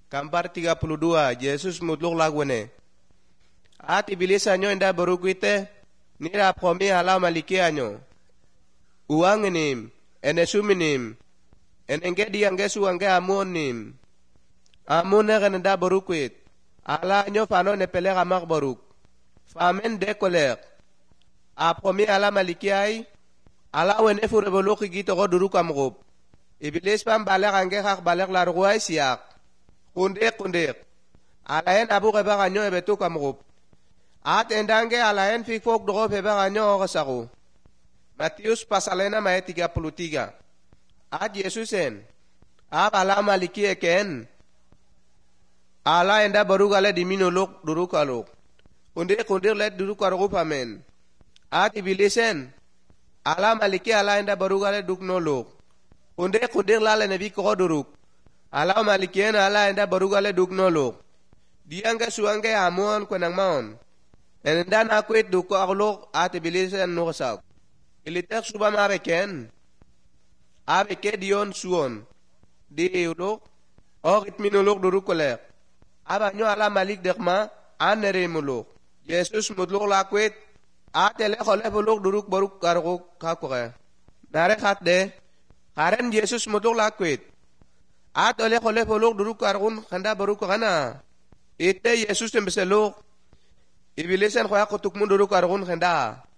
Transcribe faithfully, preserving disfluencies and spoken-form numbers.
Kampar tiga puluh dua, Yesus mutluk lagwene. At ibilisanyo inda barukwite, nira promi hala malikianyo. Uanginim, enesuminim, enenge dianggesu angge amonim. Amone renenda barukwit, ala nyo fano nepele ramak baruk. Famen de kolek. A promi hala malikiai, ala wene fureboloki gito ko duruk amrup. Ibilis pam balak angge kak balak larguay siyak. Kundik kundik. Alayen abu keba kanyo ebetu kamrup. At endange alayen fikfok doko peba kanyo okasaku. Matius pasalena may tiga puluh tiga. At Yesusen. At ala maliki eken. Ala enda baru gale diminuluk duruk aluk. Kundik kundik let duruk arup amen. At ibilisen. Ala maliki ala enda baru gale duk noluk. Kundik kundik lale nebi koko duruk. Ala malikien ala enda barugale dugnolok. Diangga suangge amuan kwenang maon. Enda nakwit duko akulok at ibilisan nukasak. Ilitek suba mareken. Abeke dion suon. Di iulok. O kitminulok duruk kolek. Aba nyo ala malik dekma anere mulok. Yesus mutluk lakwit. At ele kole bulok duruk baruk karukuk kakuke. Narek hat de. Karen Yesus mutluk lakwit. At oleh oleh polok duruk karun kanda baruk kana. Ite Yesus tembeselok. Ibilisan khoya kutuk mun duruk karun kanda.